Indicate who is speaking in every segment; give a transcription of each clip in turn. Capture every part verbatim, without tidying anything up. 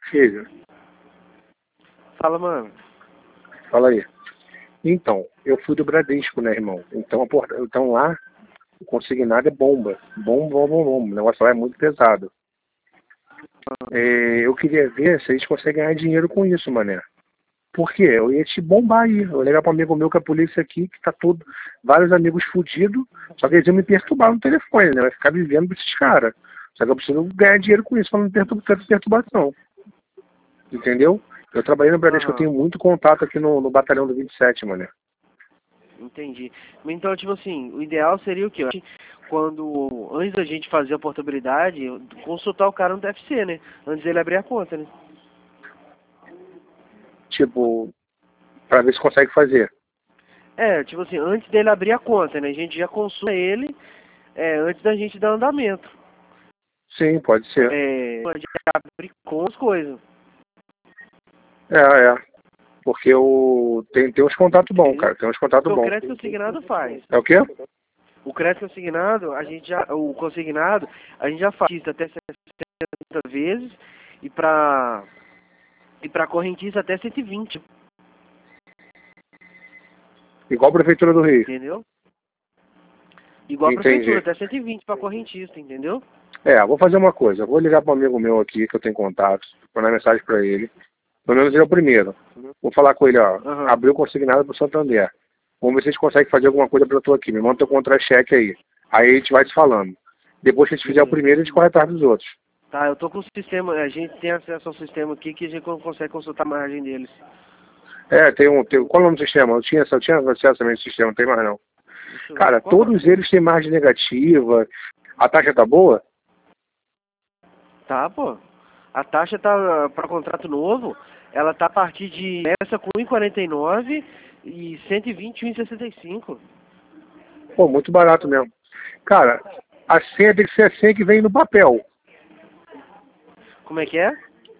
Speaker 1: Filho,
Speaker 2: Fala, mano.
Speaker 1: fala aí. Então, eu fui do Bradesco, né, irmão? Então, a porta, então lá, o consignado é bomba. Bomba, bomba, bomba. O negócio lá é muito pesado. É, eu queria ver se a gente consegue ganhar dinheiro com isso, mané. Por quê? Eu ia te bombar aí. Eu ia ligar para um amigo meu que é a polícia aqui, que tá todo. Vários amigos fudidos, só que eles iam me perturbar no telefone, né? Vai ficar vivendo pra esses caras. Só que eu preciso ganhar dinheiro com isso, pra não ter perturbação. Entendeu? Eu trabalhei no Bradesco, eu
Speaker 2: Aham,
Speaker 1: tenho muito contato aqui no, no batalhão do vinte e sete, mané.
Speaker 2: entendi. Então, tipo assim, o ideal seria o quê? Quando, antes da gente fazer a portabilidade, consultar o cara no D F C, né? Antes dele abrir a conta, né?
Speaker 1: Tipo, pra ver se consegue fazer.
Speaker 2: É, tipo assim, antes dele abrir a conta, né? A gente já consulta ele, é, antes da gente dar andamento.
Speaker 1: Sim, pode ser.
Speaker 2: É, pode abrir com as coisas,
Speaker 1: É, é. Porque eu tem, tem uns contatos bons,
Speaker 2: entendeu?
Speaker 1: cara. Tem uns contatos
Speaker 2: Porque o
Speaker 1: bons.
Speaker 2: crédito consignado faz.
Speaker 1: É o quê?
Speaker 2: O crédito consignado, a gente já, o consignado, a gente já faz isso até sessenta vezes e para e para correntista até cento e vinte,
Speaker 1: Igual a Prefeitura do Rio.
Speaker 2: entendeu? Igual a prefeitura,
Speaker 1: Entendi.
Speaker 2: até cento e vinte para correntista, entendeu?
Speaker 1: É, vou fazer uma coisa. Eu vou ligar para um amigo meu aqui, que eu tenho contato, vou mandar mensagem para ele. Pelo menos ele é o primeiro. Vou falar com ele, ó.
Speaker 2: Aham.
Speaker 1: Abriu consignado pro Santander. Vamos ver se a gente consegue fazer alguma coisa pra tu aqui. Me manda teu contra-cheque aí. Aí a gente vai se falando. Depois que a gente fizer o primeiro, a gente corre atrás dos outros.
Speaker 2: Tá, eu tô com o sistema, a gente tem acesso ao sistema aqui que a gente consegue consultar a margem deles.
Speaker 1: É, tem um. Tem, qual é o nome do sistema? Eu tinha, eu tinha acesso também ao sistema, não tem mais não.
Speaker 2: Deixa eu ver.
Speaker 1: Cara,
Speaker 2: Qual que é o
Speaker 1: todos
Speaker 2: sistema?
Speaker 1: eles têm margem negativa. A taxa tá boa?
Speaker 2: Tá, pô. A taxa tá para contrato novo, ela tá a partir de essa com um e quarenta e nove e cento e vinte um e sessenta e cinco.
Speaker 1: Pô, muito barato mesmo. Cara, a senha tem que ser a senha que vem no papel.
Speaker 2: Como é que é?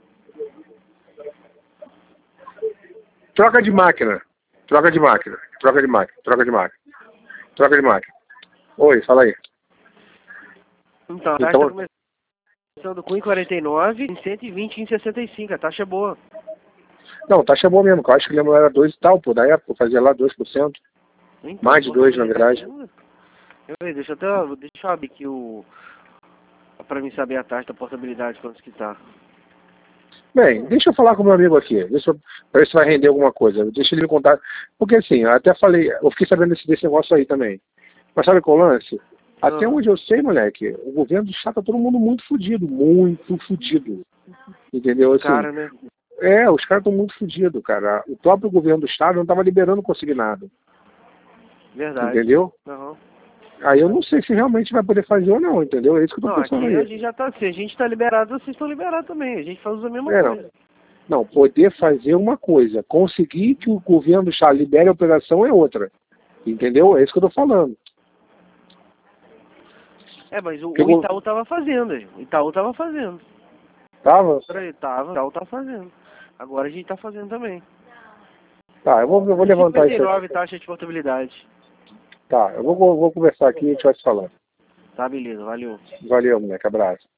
Speaker 1: Troca de máquina. Troca de máquina. Troca de máquina. Troca de máquina. Troca de máquina. Oi, fala aí.
Speaker 2: Então, a taxa
Speaker 1: Então,
Speaker 2: tá começando com um e quarenta e nove e cento e vinte e sessenta e cinco, a taxa é boa.
Speaker 1: não, taxa boa mesmo, que eu acho que lembro era dois e tal, pô, da época, eu fazia lá dois por cento.
Speaker 2: Então,
Speaker 1: Mais de dois, na
Speaker 2: portabilidade
Speaker 1: verdade.
Speaker 2: ainda. Eu, deixa eu até, deixa eu abrir aqui o, pra mim saber a taxa da portabilidade, quanto que tá.
Speaker 1: Bem, deixa eu falar com o meu amigo aqui, deixa eu pra ver se vai render alguma coisa. Deixa ele me contar. Porque assim, eu até falei, eu fiquei sabendo desse, desse negócio aí também. Mas sabe qual é o lance? Até
Speaker 2: Ah,
Speaker 1: onde eu sei, moleque, o governo do estado tá todo mundo muito fudido, muito fudido. Entendeu?
Speaker 2: os
Speaker 1: Assim,
Speaker 2: caras, né?
Speaker 1: é, os caras estão muito fudidos, cara. O próprio governo do estado não tava liberando consignado.
Speaker 2: Verdade.
Speaker 1: Entendeu?
Speaker 2: Aham.
Speaker 1: Aí eu não sei se realmente vai poder fazer ou não, entendeu? É isso que eu tô
Speaker 2: Não,
Speaker 1: pensando
Speaker 2: aqui a
Speaker 1: aí.
Speaker 2: gente já tá, se a gente tá liberado, vocês estão liberados também. A gente faz a mesma
Speaker 1: É, não.
Speaker 2: coisa.
Speaker 1: Não, poder fazer uma coisa, conseguir que o governo do estado libere a operação é outra. Entendeu? É isso que eu tô falando.
Speaker 2: É, mas o,
Speaker 1: Porque
Speaker 2: o
Speaker 1: eu vou-
Speaker 2: Itaú tava fazendo, o Itaú tava fazendo.
Speaker 1: Tava?
Speaker 2: Peraí, tava, o Itaú tá fazendo. Agora a gente tá fazendo também.
Speaker 1: Tá, eu vou, eu vou levantar isso aqui.
Speaker 2: um e cinquenta e nove taxa de portabilidade.
Speaker 1: Tá, eu vou, vou conversar aqui e a gente vai se falando.
Speaker 2: Tá, beleza, valeu.
Speaker 1: Valeu, moleque. Abraço.